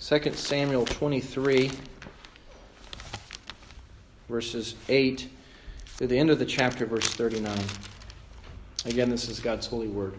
2 Samuel 23, verses 8 to the end of the chapter, verse 39. Again, this is God's holy word.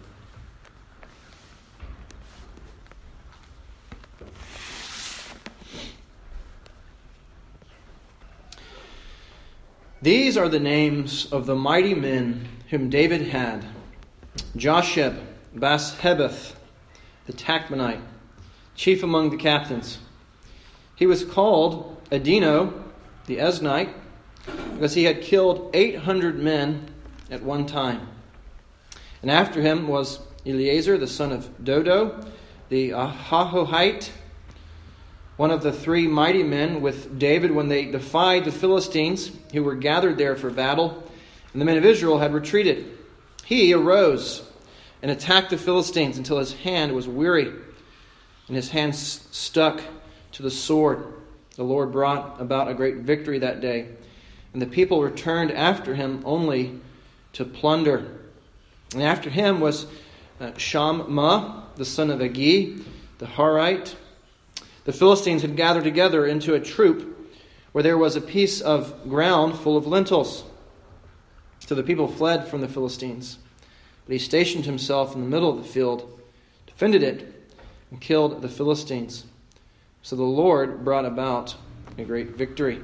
These are the names of the mighty men whom David had: Josheb, Bashebeth, the Tachmonite, chief among the captains. He was called Adino, the Eznite, because he had killed 800 men at one time. And after him was Eleazar, the son of Dodo, the Ahohite, one of the three mighty men with David when they defied the Philistines who were gathered there for battle, and the men of Israel had retreated. He arose and attacked the Philistines until his hand was weary and his hand stuck to the sword. The Lord brought about a great victory that day, and the people returned after him only to plunder. And after him was Shammah, the son of Agi, the Harite. The Philistines had gathered together into a troop where there was a piece of ground full of lentils. So the people fled from the Philistines. But he stationed himself in the middle of the field, defended it, and killed the Philistines. So the Lord brought about a great victory.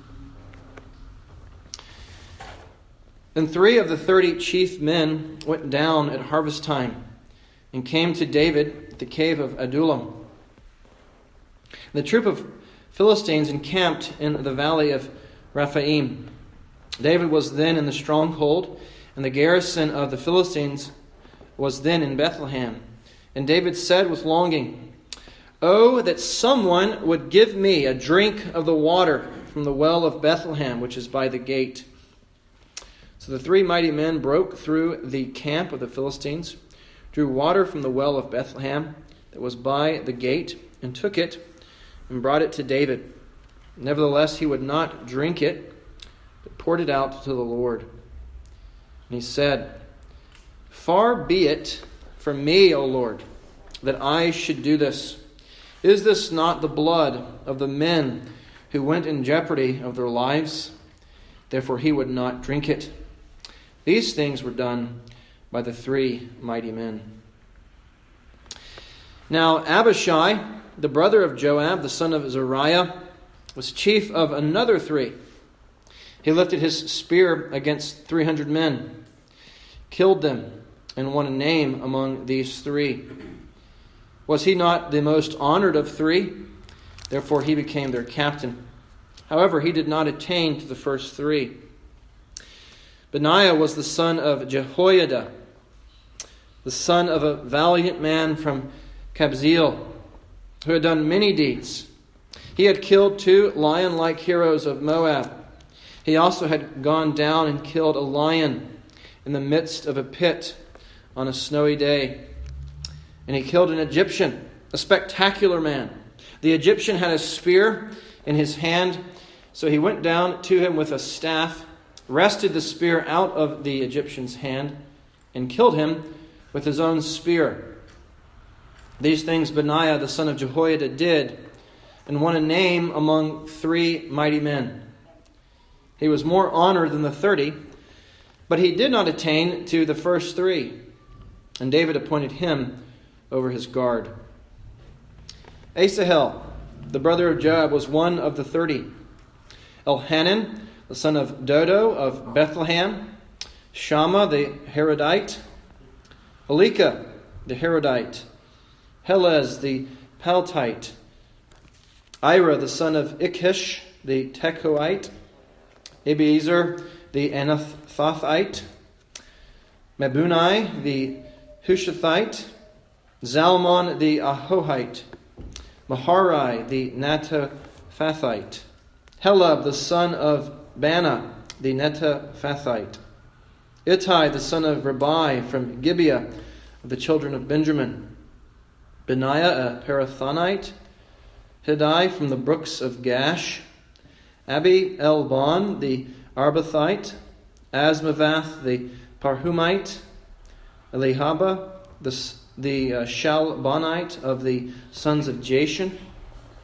Then 3 of the 30 chief men went down at harvest time and came to David at the cave of Adullam. The troop of Philistines encamped in the valley of Rephaim. David was then in the stronghold, and the garrison of the Philistines was then in Bethlehem. And David said with longing, "Oh, that someone would give me a drink of the water from the well of Bethlehem, which is by the gate." So the 3 mighty men broke through the camp of the Philistines, drew water from the well of Bethlehem that was by the gate, and took it, and brought it to David. Nevertheless, he would not drink it, but poured it out to the Lord. And he said, "Far be it from me, O Lord, that I should do this. Is this not the blood of the men who went in jeopardy of their lives?" Therefore he would not drink it. These things were done by the 3 mighty men. Now Abishai, the brother of Joab, the son of Zeruiah, was chief of another 3. He lifted his spear against 300 men, killed them, and won a name among these 3. Was he not the most honored of 3? Therefore he became their captain. However, he did not attain to the first 3. Benaiah was the son of Jehoiada, the son of a valiant man from Kabzeel, who had done many deeds. He had killed 2 lion-like heroes of Moab. He also had gone down and killed a lion in the midst of a pit on a snowy day. And he killed an Egyptian, a spectacular man. The Egyptian had a spear in his hand, so he went down to him with a staff, wrested the spear out of the Egyptian's hand, and killed him with his own spear. These things Benaiah, the son of Jehoiada, did, and won a name among 3 mighty men. He was more honored than the 30, but he did not attain to the first 3, and David appointed him over his guard. Asahel, the brother of Joab, was one of the 30. Elhanan, the son of Dodo of Bethlehem. Shammah, the Harodite. Elika, the Harodite. Helez, the Paltite. Ira, the son of Ikish, the Tekoite. Abiezer, the Anathothite. Mebunai, the Hushathite. Zalmon, the Ahohite. Maharai, the Netophathite. Helab, the son of Bana, the Netophathite. Ittai, the son of Ribai, from Gibeah of the children of Benjamin. Benaiah, a Parathonite. Hiddai, from the brooks of Gash. Abi Elban, the Arbathite. Asmavath, the Parhumite. Elihaba, the Shalbonite of the sons of Jashan.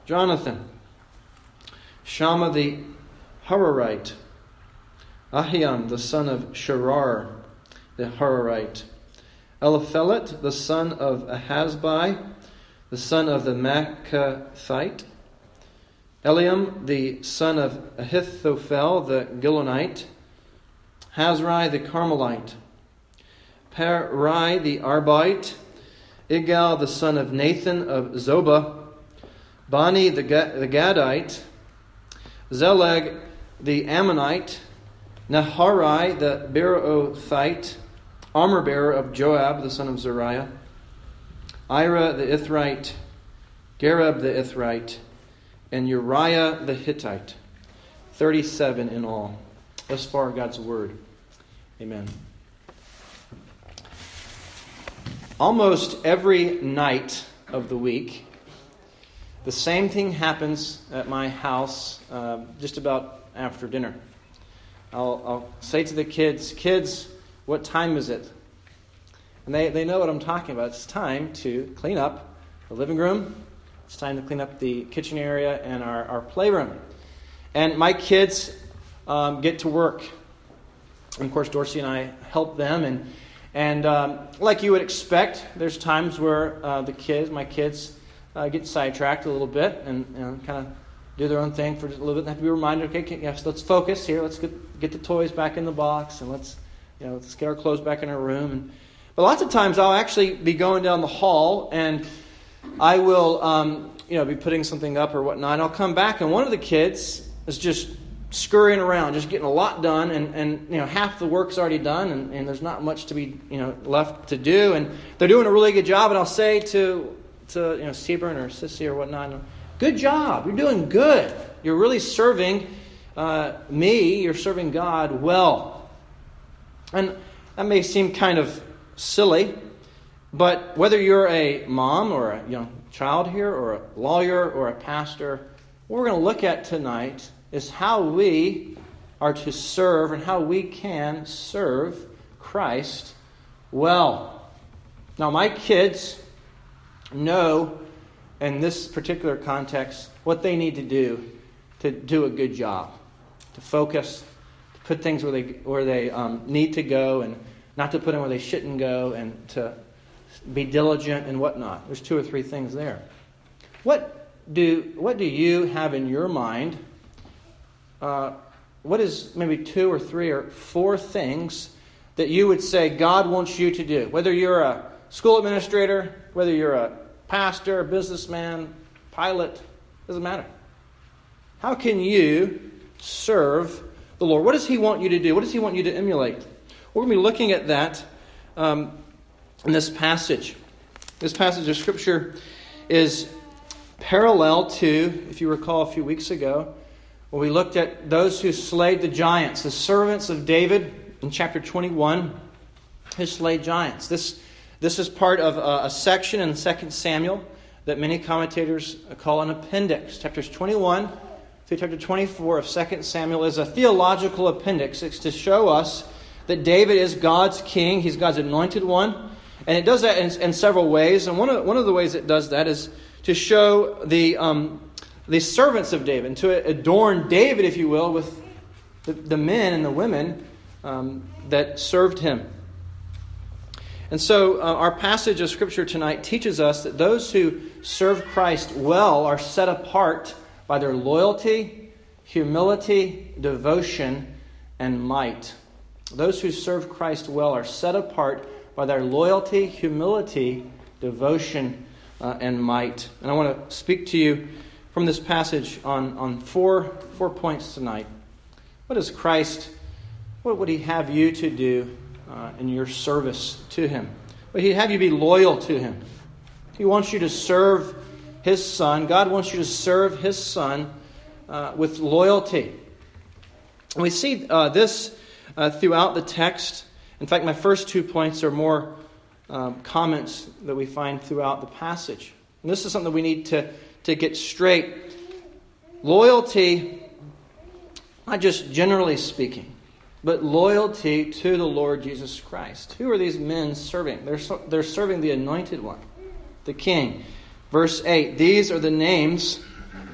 Jonathan. Shammah the Hararite. Ahiam the son of Sharar the Hararite. Eliphelet the son of Ahasbai, the son of the Maacathite. Eliam the son of Ahithophel the Gilonite. Hazrai the Carmelite. Perai the Arbite. Igal the son of Nathan of Zobah. Bani the Gadite. Zeleg the Ammonite. Naharai the Beerothite, armor-bearer of Joab the son of Zeruiah. Ira the Ithrite. Gareb the Ithrite. And Uriah the Hittite. 37 in all. Thus far, God's Word. Amen. Almost every night of the week, the same thing happens at my house just about after dinner. I'll say to the kids, what time is it? And they know what I'm talking about. It's time to clean up the living room. It's time to clean up the kitchen area and our playroom. And my kids get to work. And of course, Dorsey and I help them. And like you would expect, there's times where my kids get sidetracked a little bit and kind of do their own thing for just a little bit. And have to be reminded, okay, yes, let's focus here. Let's get the toys back in the box, and let's get our clothes back in our room. But lots of times I'll actually be going down the hall, and I will be putting something up or whatnot. And I'll come back, and one of the kids is just scurrying around, just getting a lot done, and half the work's already done, and there's not much to be left to do, and they're doing a really good job. And I'll say to Seaburn or Sissy or whatnot, good job, you're doing good. You're really serving me. You're serving God well. And that may seem kind of silly, but whether you're a mom or a young child here, or a lawyer or a pastor, what we're going to look at tonight is how we are to serve and how we can serve Christ well. Now, my kids know, in this particular context, what they need to do a good job, to focus, to put things where they need to go, and not to put them where they shouldn't go, and to be diligent and whatnot. There's 2 or 3 things there. What do you have in your mind? What is maybe 2 or 3 or 4 things that you would say God wants you to do? Whether you're a school administrator, whether you're a pastor, a businessman, pilot, doesn't matter. How can you serve the Lord? What does He want you to do? What does He want you to emulate? We're going to be looking at that in this passage. This passage of Scripture is parallel to, if you recall a few weeks ago, when we looked at those who slayed the giants, the servants of David in chapter 21, who slayed giants. This is part of a section in 2 Samuel that many commentators call an appendix. Chapters 21 through chapter 24 of 2 Samuel is a theological appendix. It's to show us that David is God's king. He's God's anointed one. And it does that in several ways. And one of the ways it does that is to show the servants of David, and to adorn David, if you will, with the men and the women that served him. And so our passage of Scripture tonight teaches us that those who serve Christ well are set apart by their loyalty, humility, devotion, and might. Those who serve Christ well are set apart by their loyalty, humility, devotion, and might. And I want to speak to you from this passage on four points tonight. What would He have you to do in your service to Him? Would He have you be loyal to Him? He wants you to serve His Son. God wants you to serve His Son with loyalty. And we see this throughout the text. In fact, my first 2 points are more comments that we find throughout the passage. And this is something we need to get straight. Loyalty, not just generally speaking, but loyalty to the Lord Jesus Christ. Who are these men serving? They're serving the Anointed One, the King. Verse 8, these are the names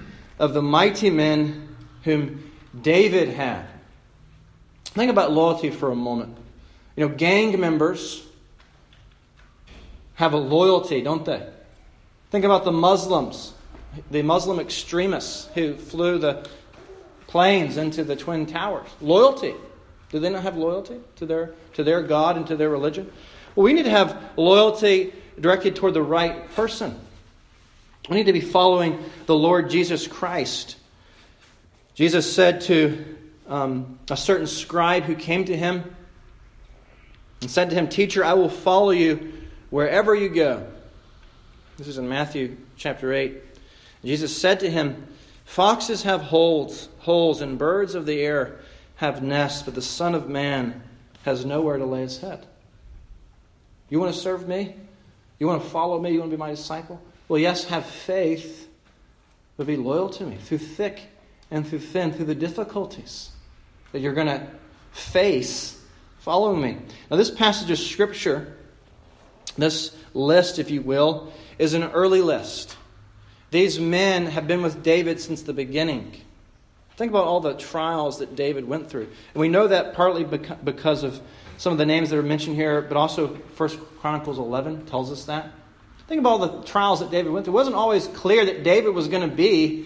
of the mighty men whom David had. Think about loyalty for a moment. Gang members have a loyalty, don't they? Think about the Muslims, the Muslim extremists who flew the planes into the Twin Towers. Loyalty. Do they not have loyalty to their God and to their religion? Well, we need to have loyalty directed toward the right person. We need to be following the Lord Jesus Christ. Jesus said to a certain scribe who came to him and said to him, "Teacher, I will follow you wherever you go." This is in Matthew chapter 8. Jesus said to him, "Foxes have holes, and birds of the air have nests, but the Son of Man has nowhere to lay his head." You want to serve me? You want to follow me? You want to be my disciple? Well, yes, have faith, but be loyal to me through thick and through thin, through the difficulties that you're going to face following me. Now, this passage of Scripture, this list, if you will, is an early list. These men have been with David since the beginning. Think about all the trials that David went through. And we know that partly because of some of the names that are mentioned here, but also 1 Chronicles 11 tells us that. Think about all the trials that David went through. It wasn't always clear that David was going to be,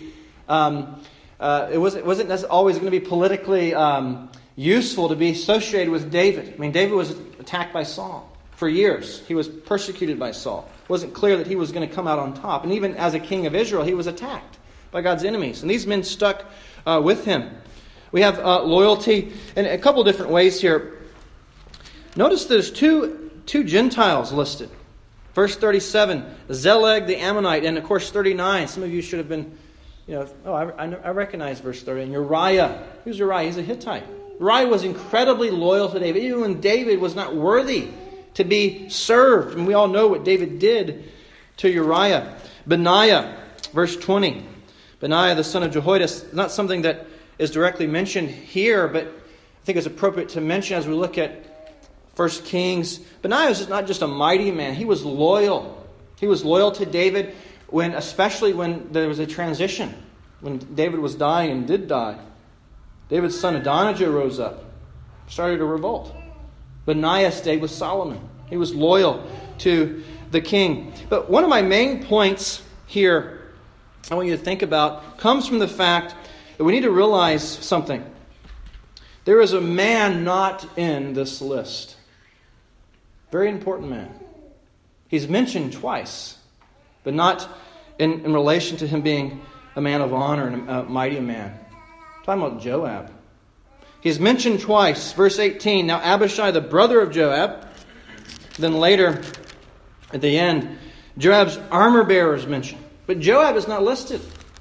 it wasn't always going to be politically useful to be associated with David. I mean, David was attacked by Saul for years. He was persecuted by Saul. It wasn't clear that he was going to come out on top. And even as a king of Israel, he was attacked by God's enemies. And these men stuck with him. We have loyalty in a couple different ways here. Notice there's two Gentiles listed. Verse 37, Zeleg the Ammonite, and of course 39. Some of you should have been, I recognize verse 30. And Uriah. Who's Uriah? He's a Hittite. Uriah was incredibly loyal to David, even when David was not worthy to be served. And we all know what David did to Uriah. Benaiah, verse 20. Benaiah, the son of Jehoiada, not something that is directly mentioned here, but I think it's appropriate to mention as we look at 1 Kings. Benaiah was not just a mighty man. He was loyal. He was loyal to David, especially when there was a transition. When David was dying and did die. David's son Adonijah rose up, started a revolt. Benaiah stayed with Solomon. He was loyal to the king. But one of my main points here I want you to think about comes from the fact that we need to realize something. There is a man not in this list. Very important man. He's mentioned twice, but not in relation to him being a man of honor and a mighty man. I'm talking about Joab. He's mentioned twice. Verse 18, now Abishai, the brother of Joab. Then later, at the end, Joab's armor bearer is mentioned. But Joab is not listed.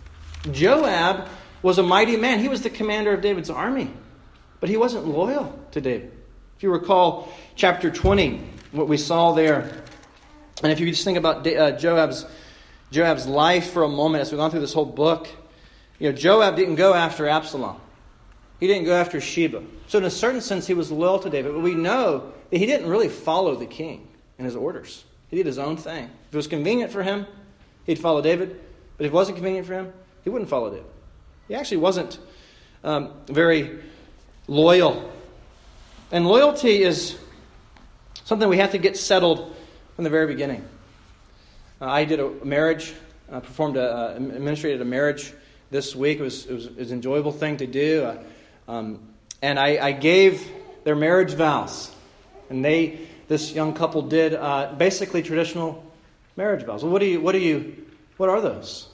Joab was a mighty man. He was the commander of David's army. But he wasn't loyal to David. If you recall chapter 20, what we saw there, and if you just think about Joab's life for a moment as we've gone through this whole book, Joab didn't go after Absalom. He didn't go after Sheba. So in a certain sense, he was loyal to David. But we know that he didn't really follow the king and his orders. He did his own thing. If it was convenient for him, he'd follow David. But if it wasn't convenient for him, he wouldn't follow David. He actually wasn't very loyal. And loyalty is something we have to get settled from the very beginning. I did a marriage, administrated a marriage this week. It was an enjoyable thing to do. And I gave their marriage vows. And this young couple did basically traditional marriage vows. Well, what are those?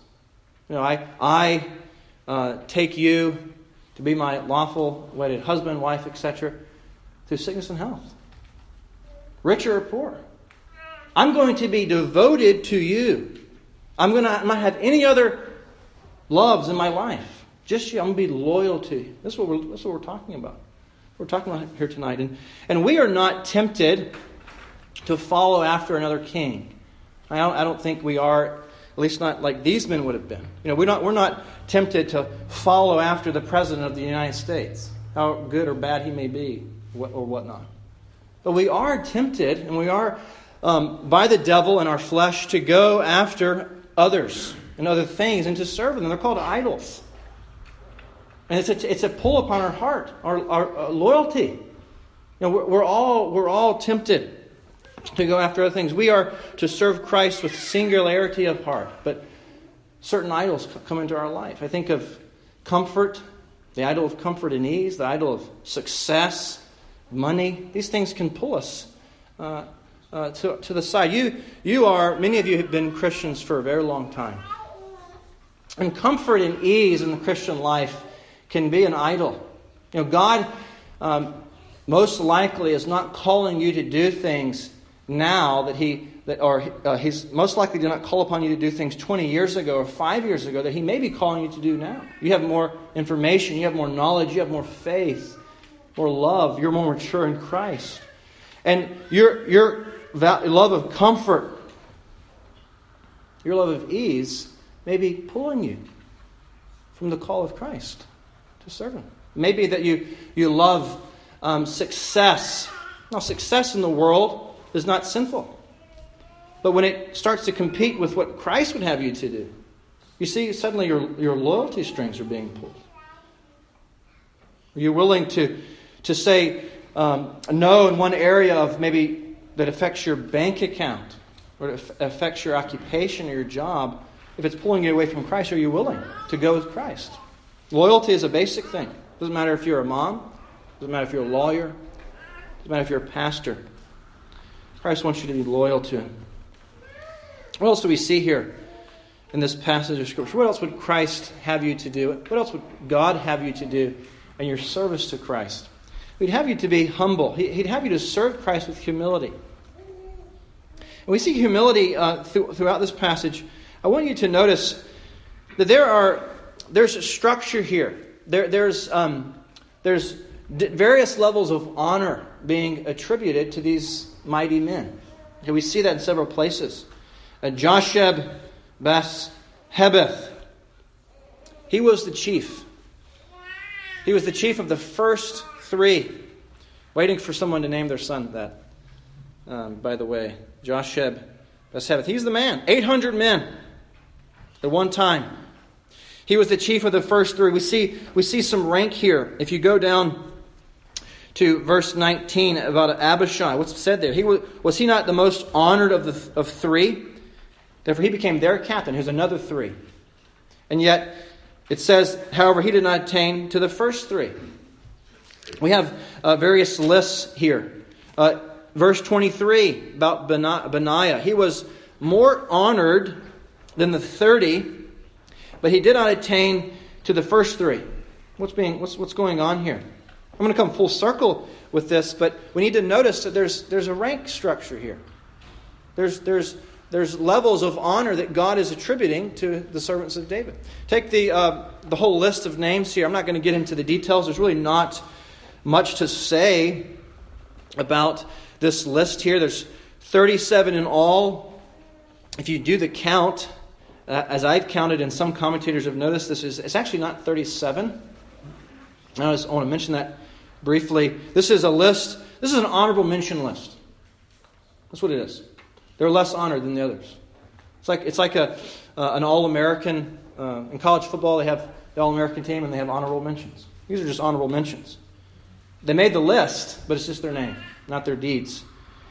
I take you to be my lawful wedded husband, wife, etc., through sickness and health, rich or poor. I'm going to be devoted to you. I'm not have any other loves in my life. Just you. I'm going to be loyal to you. That's what we're talking about. We're talking about here tonight, and we are not tempted to follow after another king. I don't think we are. At least not like these men would have been. We're not tempted to follow after the President of the United States, how good or bad he may be, or whatnot. But we are tempted, and we are by the devil and our flesh to go after others and other things and to serve them. They're called idols. And it's a pull upon our heart, our loyalty. We're all tempted to go after other things. We are to serve Christ with singularity of heart, but certain idols come into our life. I think of comfort, the idol of comfort and ease, the idol of success, money. These things can pull us to the side. Many of you have been Christians for a very long time. And comfort and ease in the Christian life can be an idol. God most likely is not calling you to do things now He's most likely to not call upon you to do things 20 years ago or 5 years ago that He may be calling you to do now. You have more information, you have more knowledge, you have more faith, more love, you're more mature in Christ. And your love of comfort, your love of ease may be pulling you from the call of Christ to serve Him. Maybe that you love success. Now, success in the world is not sinful. But when it starts to compete with what Christ would have you to do, you see, suddenly your loyalty strings are being pulled. Are you willing to say no in one area of maybe that affects your bank account or affects your occupation or your job? If it's pulling you away from Christ, are you willing to go with Christ? Loyalty is a basic thing. It doesn't matter if you're a mom. It doesn't matter if you're a lawyer. It doesn't matter if you're a pastor. Christ wants you to be loyal to Him. What else do we see here in this passage of Scripture? What else would Christ have you to do? What else would God have you to do in your service to Christ? He'd have you to be humble. He'd have you to serve Christ with humility. And we see humility throughout this passage. I want you to notice that there's a structure here. There's various levels of honor being attributed to these mighty men. Okay, we see that in several places. Josheb Bas-Hebeth. He was the chief. He was the chief of the first three. Waiting for someone to name their son that. By the way, Josheb Bas-Hebeth. He's the man. 800 men at one time. He was the chief of the first three. We see some rank here. If you go down to verse 19 about Abishai, what's said there? Was he not the most honored of three? Therefore, he became their captain, who's another three. And yet, it says, however, he did not attain to the first three. We have various lists here. Verse 23 about Benaiah. He was more honored than the 30, but he did not attain to the first three. What's going on here? I'm going to come full circle with this, but we need to notice that there's a rank structure here. There's levels of honor that God is attributing to the servants of David. Take the whole list of names here. I'm not going to get into the details. There's really not much to say about this list here. There's 37 in all. If you do the count, as I've counted and some commentators have noticed, it's actually not 37. I want to mention that briefly. This is a list. This is an honorable mention list. That's what it is. They're less honored than the others. It's like an All-American. In college football, they have the All-American team and they have honorable mentions. These are just honorable mentions. They made the list, but it's just their name, not their deeds.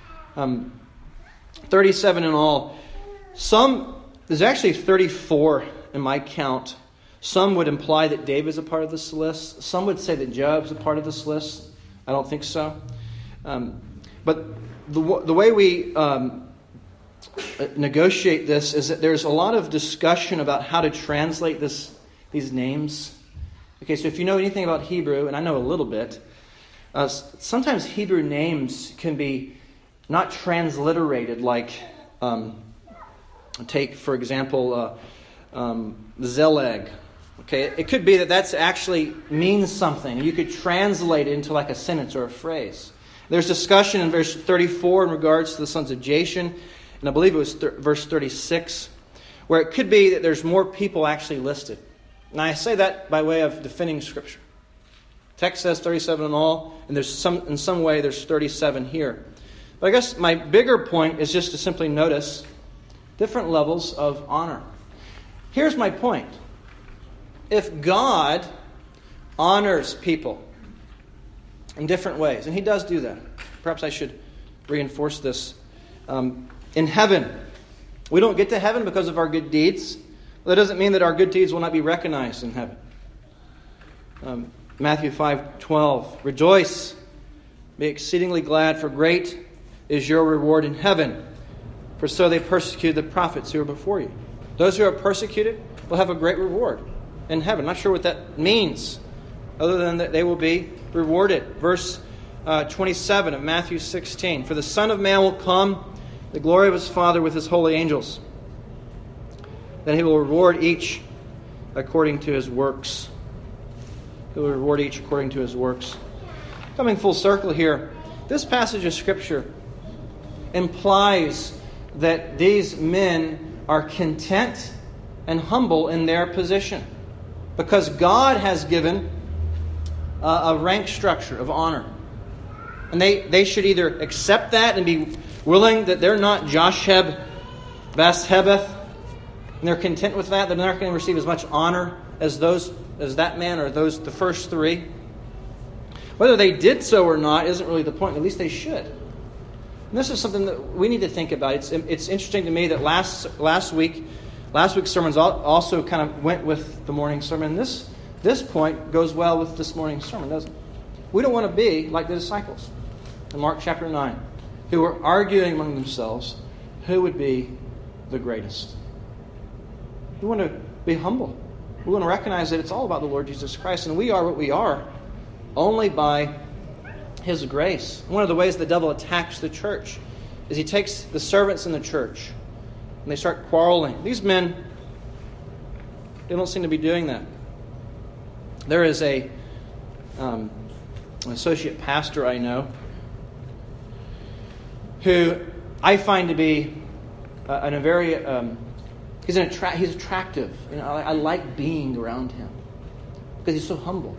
37 in all. There's actually 34 in my count. Some would imply that David's a part of this list. Some would say that Job's a part of this list. I don't think so. But the way we negotiate this is that there's a lot of discussion about how to translate these names. Okay, so if you know anything about Hebrew, and I know a little bit, sometimes Hebrew names can be not transliterated, like take, for example, Zeleg. Okay, it could be that's actually means something. You could translate it into like a sentence or a phrase. There's discussion in verse 34 in regards to the sons of Jashen, and I believe it was verse 36, where it could be that there's more people actually listed. And I say that by way of defending Scripture. Text says 37 in all, and in some way there's 37 here. But I guess my bigger point is just to simply notice different levels of honor. Here's my point. If God honors people in different ways, and He does do that. Perhaps I should reinforce this. In heaven, we don't get to heaven because of our good deeds. That doesn't mean that our good deeds will not be recognized in heaven. Matthew 5:12, rejoice, be exceedingly glad, for great is your reward in heaven. For so they persecuted the prophets who were before you. Those who are persecuted will have a great reward in heaven. Not sure what that means, other than that they will be rewarded. Verse 27 of Matthew 16. For the Son of Man will come, the glory of His Father with His holy angels. Then He will reward each according to his works. He will reward each according to his works. Coming full circle here, this passage of Scripture implies that these men are content and humble in their position, because God has given a rank structure of honor. And they should either accept that and be willing that they're not Josheb, Bashebeth, and they're content with that. They're not going to receive as much honor as that man or the first three. Whether they did so or not isn't really the point. At least they should. And this is something that we need to think about. It's interesting to me that last week's sermons also kind of went with the morning sermon. This point goes well with this morning's sermon, doesn't it? We don't want to be like the disciples in Mark chapter 9, who were arguing among themselves who would be the greatest. We want to be humble. We want to recognize that it's all about the Lord Jesus Christ, and we are what we are only by His grace. One of the ways the devil attacks the church is he takes the servants in the church and they start quarreling. These men, they don't seem to be doing that. There is an associate pastor I know who I find to be he's attractive. I like being around him because he's so humble.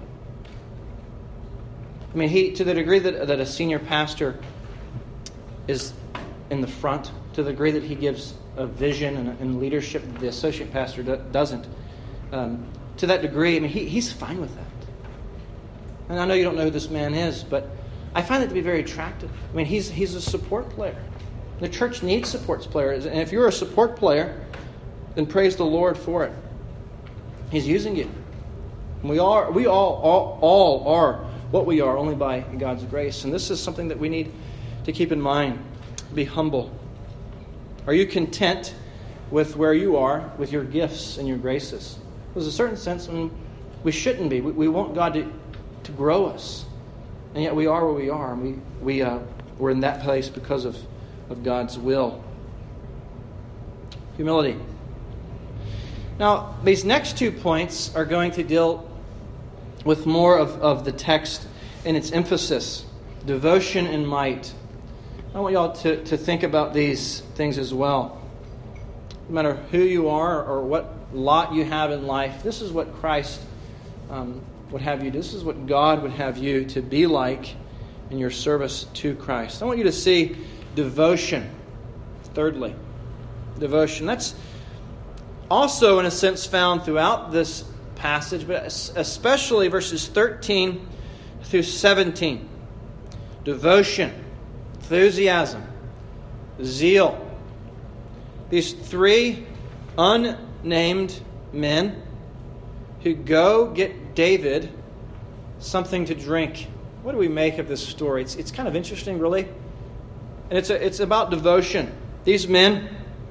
I mean, to the degree that a senior pastor is in the front, to the degree that he gives a vision and leadership that the associate pastor doesn't, to that degree, I mean, he's fine with that. And I know you don't know who this man is, but I find that to be very attractive. I mean, he's a support player. The church needs support players, and if you're a support player, then praise the Lord for it. He's using you. And we all are what we are only by God's grace. And this is something that we need to keep in mind. Be humble. Are you content with where you are, with your gifts and your graces? There's a certain sense we shouldn't be. We want God to grow us. And yet we are where we are. And we're in that place because of God's will. Humility. Now, these next 2 points are going to deal with more of the text and its emphasis, devotion and might. I want you all to think about these things as well. No matter who you are or what lot you have in life, this is what Christ would have you. This is what God would have you to be like in your service to Christ. I want you to see devotion. Thirdly, devotion. That's also, in a sense, found throughout this passage, but especially verses 13 through 17. Devotion, enthusiasm, zeal. These 3 unnamed men who go get David something to drink. What do we make of this story? It's kind of interesting, really. And it's about devotion. These men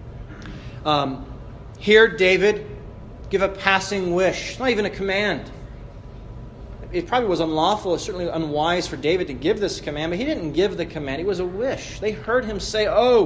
hear David give a passing wish, not even a command. It probably was unlawful, it's certainly unwise for David to give this command, but he didn't give the command. It was a wish. They heard him say,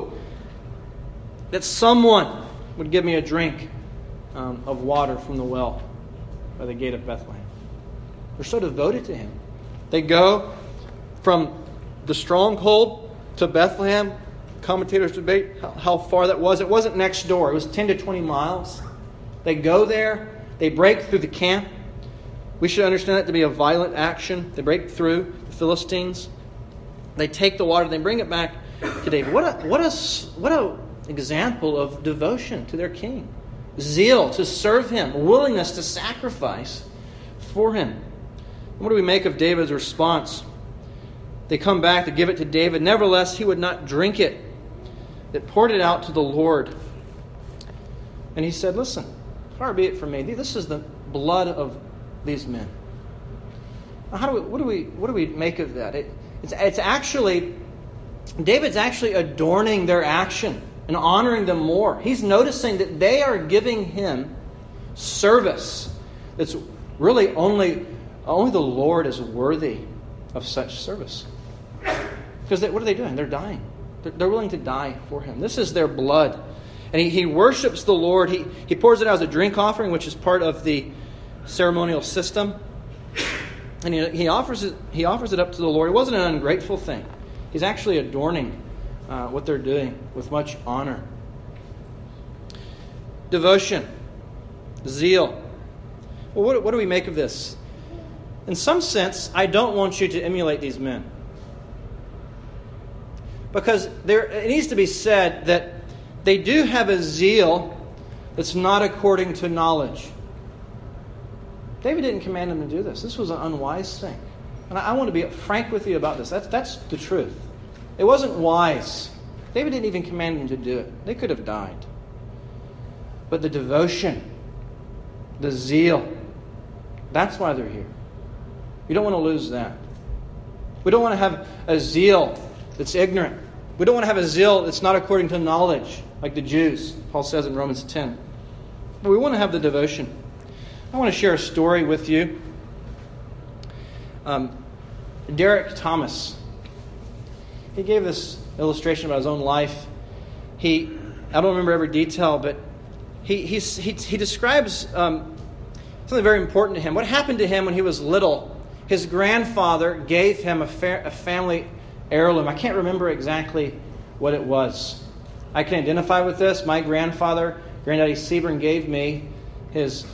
that someone would give me a drink of water from the well by the gate of Bethlehem. They're so devoted to him. They go from the stronghold to Bethlehem. Commentators debate how far that was. It wasn't next door. It was 10 to 20 miles. They go there. They break through the camp. We should understand that to be a violent action. They break through the Philistines. They take the water. They bring it back to David. What a example of devotion to their king. zeal to serve him, willingness to sacrifice for him. And what do we make of David's response? They come back to give it to David. Nevertheless, he would not drink it. They poured it out to the Lord. And he said, listen, far be it from me. This is the blood of these men. Now, what do we make of that? It's actually, David's actually adorning their action and honoring them more. He's noticing that they are giving him service that's really only the Lord is worthy of such service. Because what are they doing? They're dying. They're willing to die for him. This is their blood. And he worships the Lord. He pours it out as a drink offering, which is part of the ceremonial system. And he offers it up to the Lord. It wasn't an ungrateful thing. He's actually adorning what they're doing with much honor. Devotion. Zeal. Well, what do we make of this? In some sense, I don't want you to emulate these men. Because it needs to be said that they do have a zeal that's not according to knowledge. David didn't command them to do this. This was an unwise thing. And I want to be frank with you about this. That's the truth. It wasn't wise. David didn't even command them to do it. They could have died. But the devotion, the zeal, that's why they're here. You don't want to lose that. We don't want to have a zeal that's ignorant. We don't want to have a zeal that's not according to knowledge, like the Jews, Paul says in Romans 10. But we want to have the devotion. I want to share a story with you. Derek Thomas, he gave this illustration about his own life. I don't remember every detail, but he describes something very important to him. What happened to him when he was little? His grandfather gave him a family heirloom. I can't remember exactly what it was. I can identify with this. My grandfather, Granddaddy Sebring, gave me his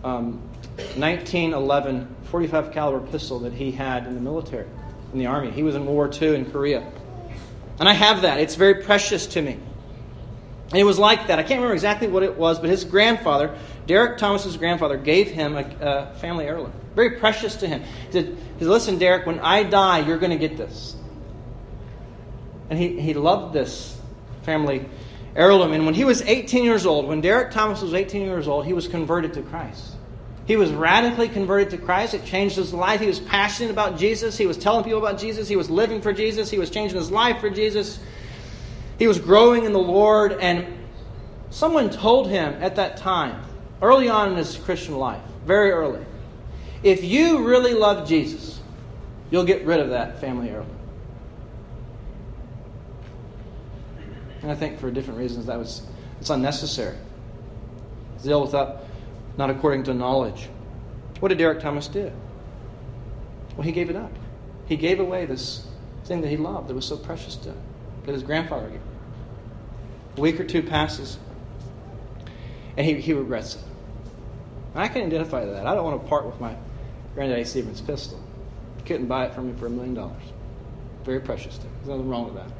1911 .45 caliber pistol that he had in the military, in the Army. He was in World War II in Korea. And I have that. It's very precious to me. And it was like that. I can't remember exactly what it was, but his grandfather, Derek Thomas's grandfather, gave him a family heirloom. Very precious to him. He said, listen, Derek, when I die, you're going to get this. And he loved this family heirloom. And when he was 18 years old, when Derek Thomas was 18 years old, he was converted to Christ. He was radically converted to Christ. It changed his life. He was passionate about Jesus. He was telling people about Jesus. He was living for Jesus. He was changing his life for Jesus. He was growing in the Lord. And someone told him at that time, early on in his Christian life, very early, if you really love Jesus, you'll get rid of that family heirloom. And I think for different reasons it's unnecessary. Zeal without, not according to knowledge. What did Derek Thomas do? Well, he gave it up. He gave away this thing that he loved that was so precious to him, that his grandfather gave him. A week or two passes, and he regrets it. And I can identify that. I don't want to part with my Granddaddy Sebring's pistol. He couldn't buy it from me for $1 million. Very precious to him. There's nothing wrong with that.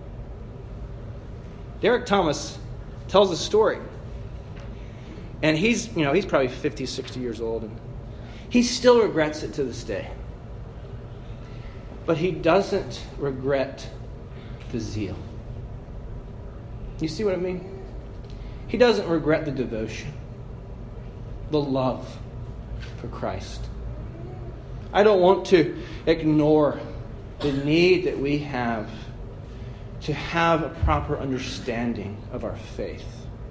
Derek Thomas tells a story. And he's probably 50, 60 years old. And he still regrets it to this day. But he doesn't regret the zeal. You see what I mean? He doesn't regret the devotion, the love for Christ. I don't want to ignore the need that we have to have a proper understanding of our faith.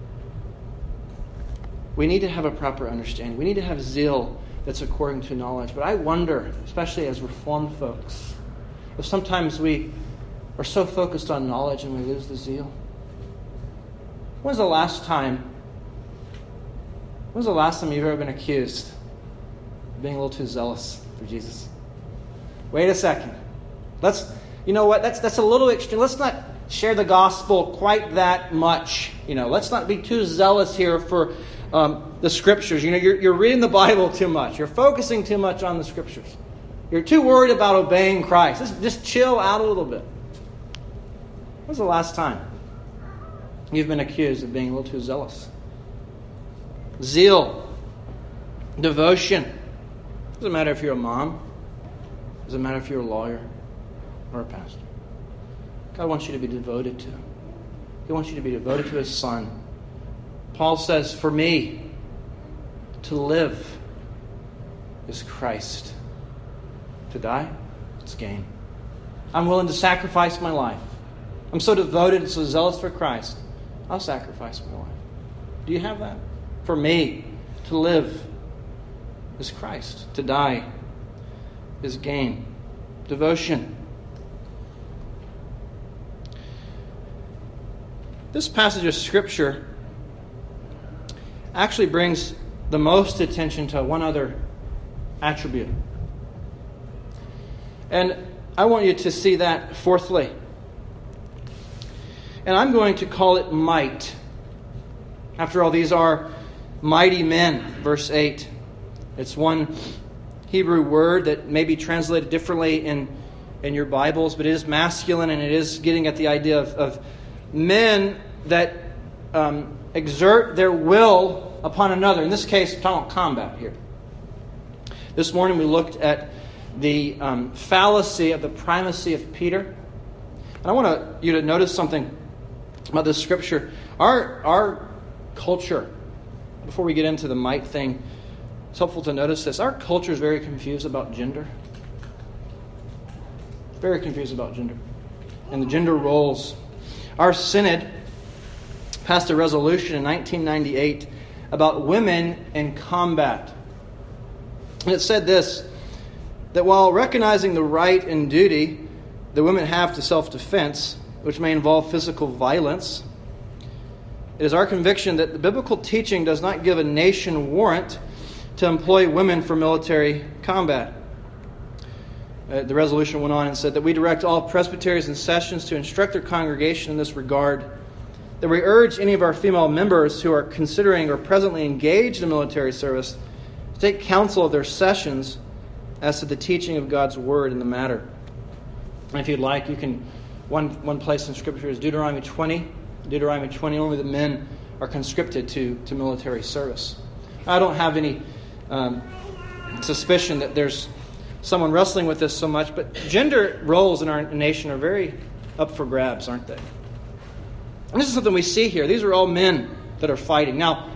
We need to have a proper understanding. We need to have zeal that's according to knowledge. But I wonder, especially as Reformed folks, if sometimes we are so focused on knowledge and we lose the zeal. When's the last time you've ever been accused of being a little too zealous for Jesus? Wait a second. You know what? That's a little extreme. Let's not share the gospel quite that much. Let's not be too zealous here for the Scriptures. You're reading the Bible too much. You're focusing too much on the Scriptures. You're too worried about obeying Christ. Just chill out a little bit. When's the last time you've been accused of being a little too zealous? zeal, devotion. It doesn't matter if you're a mom. It doesn't matter if you're a lawyer or a pastor. God wants you to be devoted to Him. He wants you to be devoted to His Son. Paul says, for me, to live is Christ. To die, it's gain. I'm willing to sacrifice my life. I'm so devoted and so zealous for Christ. I'll sacrifice my life. Do you have that? For me, to live is Christ. To die is gain. Devotion. This passage of Scripture actually brings the most attention to one other attribute. And I want you to see that fourthly. And I'm going to call it might. After all, these are mighty men, verse 8. It's one Hebrew word that may be translated differently in your Bibles, but it is masculine and it is getting at the idea of men that exert their will upon another. In this case, we're talking about combat here. This morning we looked at the fallacy of the primacy of Peter. And I want you to notice something about this scripture. Our culture, before we get into the might thing, it's helpful to notice this. Our culture is very confused about gender. Very confused about gender. And the gender roles. Our synod passed a resolution in 1998 about women in combat. And it said this, that while recognizing the right and duty that women have to self-defense, which may involve physical violence, it is our conviction that the biblical teaching does not give a nation warrant to employ women for military combat. The resolution went on and said that we direct all presbyteries and sessions to instruct their congregation in this regard, that we urge any of our female members who are considering or presently engaged in military service to take counsel of their sessions as to the teaching of God's Word in the matter. And if you'd like, you can, one place in Scripture is Deuteronomy 20. Deuteronomy 20, only the men are conscripted to military service. I don't have any suspicion that there's someone wrestling with this so much, but gender roles in our nation are very up for grabs, aren't they? And this is something we see here. These are all men that are fighting. Now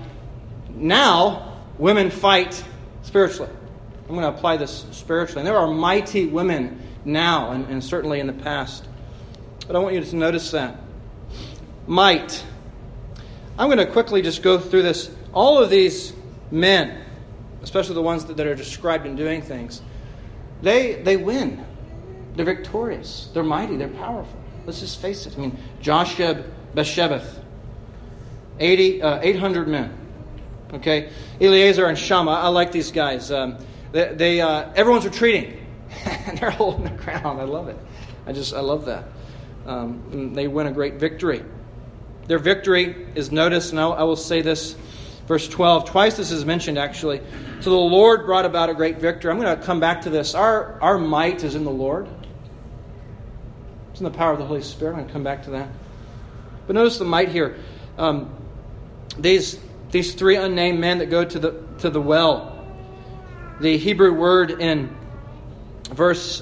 women fight spiritually. I'm going to apply this spiritually. And there are mighty women now and certainly in the past. But I want you to notice that. Might. I'm going to quickly just go through this. All of these men, especially the ones that are described in doing things, they win. They're victorious. They're mighty. They're powerful. Let's just face it. I mean, Josheb Beshebeth, 800 men. Okay, Eleazar and Shammah. I like these guys. Everyone's retreating. And they're holding the ground. I love it. I love that. They win a great victory. Their victory is noticed, and I will say this, verse 12. Twice this is mentioned, actually. So the Lord brought about a great victory. I'm going to come back to this. Our might is in the Lord. It's in the power of the Holy Spirit. I'm going to come back to that. But notice the might here. These three unnamed men that go to the well. The Hebrew word in verse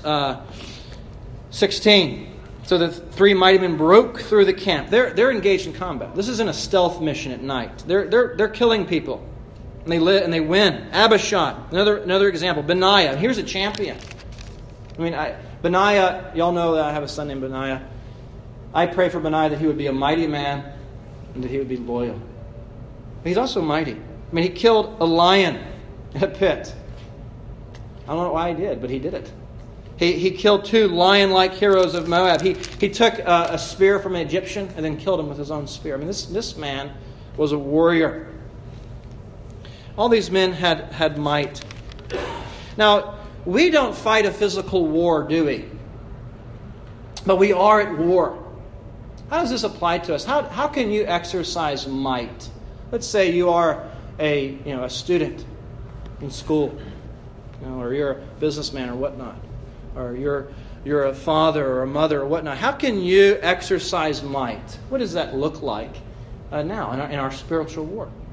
16. So the three mighty men broke through the camp. They're engaged in combat. This isn't a stealth mission at night. They're killing people, and they win. Abishai, another example. Benaiah. Here's a champion. I mean, Benaiah. Y'all know that I have a son named Benaiah. I pray for Benaiah that he would be a mighty man and that he would be loyal. But he's also mighty. I mean, he killed a lion in a pit. I don't know why he did, but he did it. He killed 2 lion-like heroes of Moab. He took a spear from an Egyptian and then killed him with his own spear. I mean, this man was a warrior. All these men had might. Now, we don't fight a physical war, do we? But we are at war. How does this apply to us? How can you exercise might? Let's say you are a student in school, or you're a businessman or whatnot, or you're a father or a mother or whatnot. How can you exercise might? What does that look like now in our spiritual war?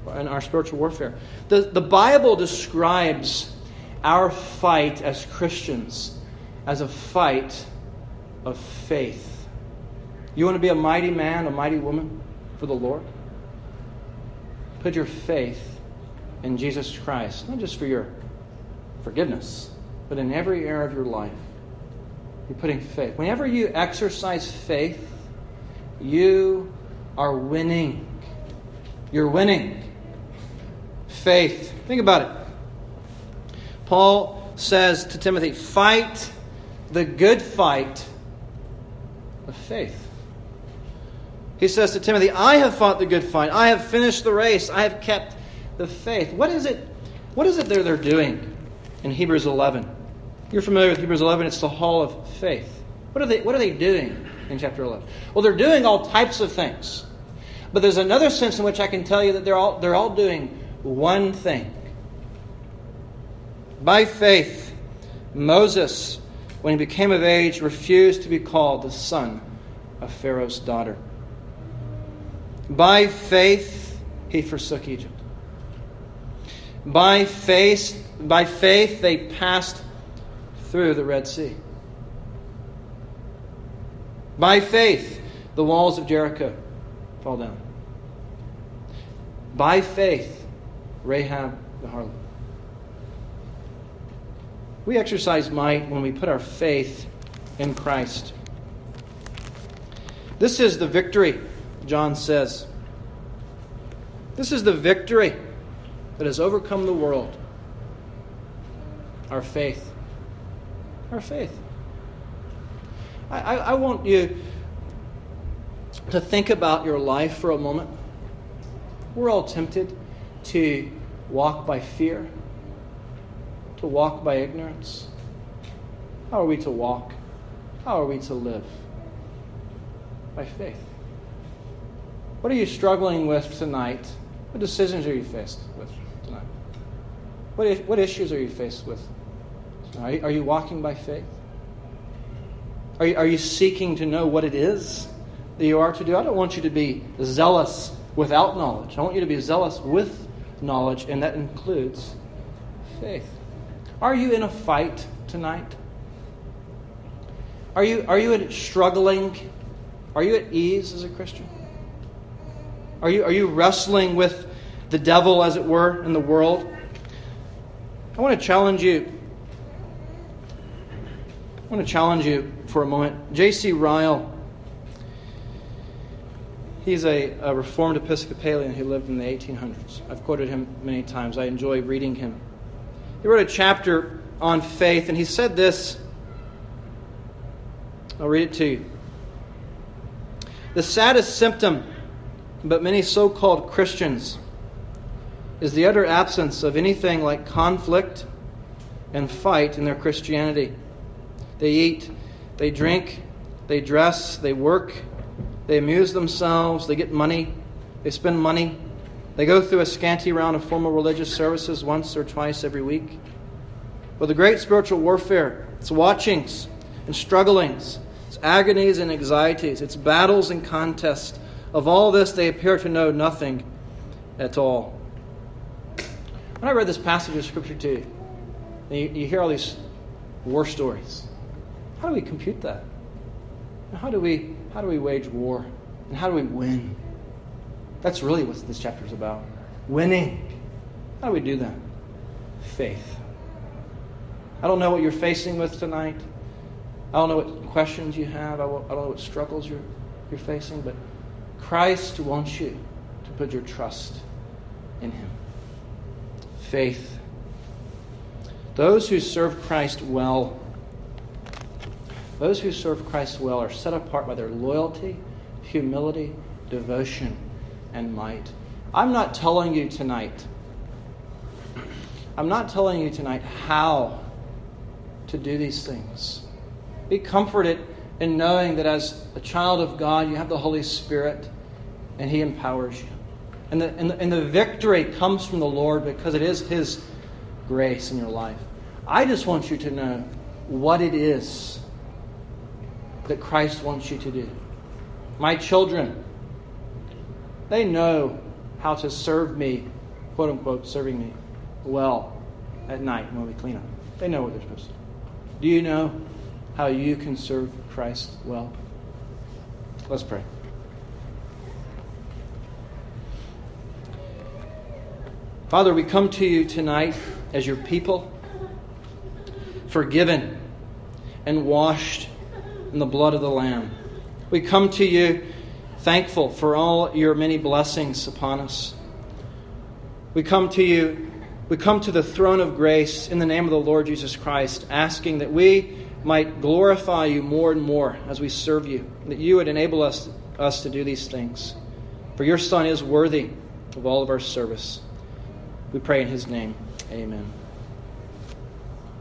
in our spiritual warfare. The Bible describes our fight as Christians as a fight of faith. You want to be a mighty man, a mighty woman for the Lord? Put your faith in Jesus Christ, not just for your forgiveness, but in every area of your life. You're putting faith. Whenever you exercise faith, you are winning. You're winning. Faith. Think about it. Paul says to Timothy, fight the good fight of faith. He says to Timothy, I have fought the good fight. I have finished the race. I have kept the faith. What is it they're doing in Hebrews 11? You're familiar with Hebrews 11. It's the hall of faith. What are they doing in chapter 11? Well, they're doing all types of things. But there's another sense in which I can tell you that they're all doing one thing. By faith, Moses, when he became of age, refused to be called the son of Pharaoh's daughter. By faith, he forsook Egypt. By faith, they passed through the Red Sea. By faith, the walls of Jericho fall down. By faith, Rahab the harlot. We exercise might when we put our faith in Christ. This is the victory, John says. This is the victory that has overcome the world. Our faith. Our faith. I want you to think about your life for a moment. We're all tempted to walk by fear, to walk by ignorance. How are we to walk? How are we to live? By faith. What are you struggling with tonight? What decisions are you faced with tonight? What issues are you faced with tonight? Are you walking by faith? Are you seeking to know what it is that you are to do? I don't want you to be zealous without knowledge. I want you to be zealous with knowledge, and that includes faith. Are you in a fight tonight? Are you struggling? Are you at ease as a Christian? Are you wrestling with the devil, as it were, in the world? I want to challenge you. For a moment. J.C. Ryle. He's a Reformed Episcopalian who lived in the 1800s. I've quoted him many times. I enjoy reading him. He wrote a chapter on faith, and he said this. I'll read it to you. The saddest symptom about many so-called Christians is the utter absence of anything like conflict and fight in their Christianity. They eat, they drink, they dress, they work, they amuse themselves, they get money, they spend money, they go through a scanty round of formal religious services once or twice every week. But the great spiritual warfare, its watchings and strugglings, its agonies and anxieties, its battles and contests, of all this they appear to know nothing at all. When I read this passage of Scripture to you, and you hear all these war stories, how do we compute that? How do we wage war? And how do we win? That's really what this chapter is about. Winning. How do we do that? Faith. I don't know what you're facing with tonight. I don't know what questions you have. I don't know what struggles you're facing. But Christ wants you to put your trust in Him. Faith. Those who serve Christ well are set apart by their loyalty, humility, devotion, and might. I'm not telling you tonight how to do these things. Be comforted in knowing that as a child of God, you have the Holy Spirit and He empowers you. And the victory comes from the Lord because it is His grace in your life. I just want you to know what it is that Christ wants you to do. My children, they know how to serve me, quote unquote, serving me well at night when we clean up. They know what they're supposed to do. Do you know how you can serve Christ well? Let's pray. Father, we come to you tonight as your people, forgiven and washed in the blood of the Lamb. We come to you thankful for all your many blessings upon us. We come to you, we come to the throne of grace in the name of the Lord Jesus Christ, asking that we might glorify you more and more as we serve you, that you would enable us to do these things. For your Son is worthy of all of our service. We pray in his name. Amen.